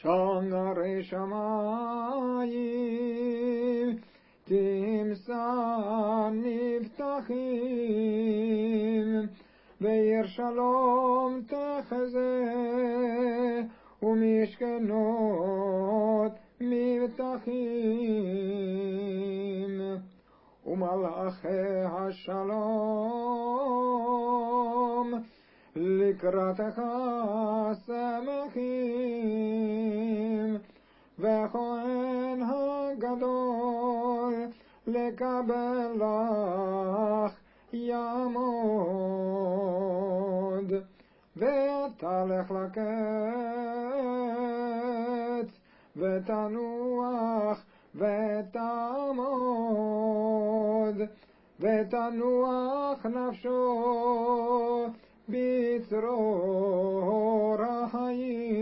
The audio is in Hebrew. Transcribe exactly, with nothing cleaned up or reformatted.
שערי שמיים תמסע נפתחים, ועיר שלום תחזה ומשכנות מבטחים, ומלאכי השלום לקראתך שמחים, וכהן הגדול לקבל לך יעמוד, ותלך לקץ ותנוח ותעמוד, ותנוח נפשו בצרור החיים.